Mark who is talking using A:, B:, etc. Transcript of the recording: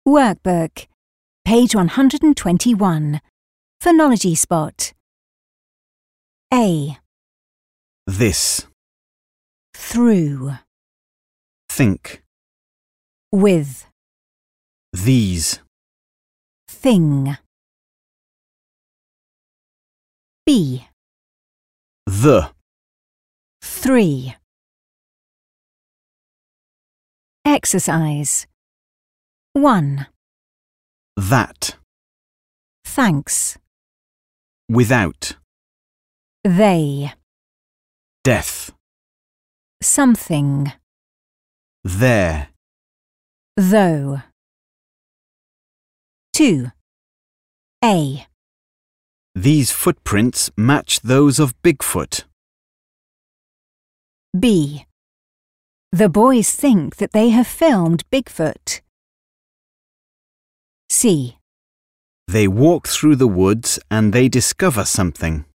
A: Workbook, page 121. Phonology spot. A.
B: This.
A: Through.
B: Think.
A: With.
B: These.
A: Thing. B.
B: The.
A: 3. Exercise. 1.
B: That.
A: Thanks.
B: Without.
A: They.
B: Death.
A: Something. Though.
B: There.
A: 2. A.
B: These footprints match those of Bigfoot.
A: B. The boys think that they have filmed Bigfoot. C.
B: They walk through the woods and they discover something.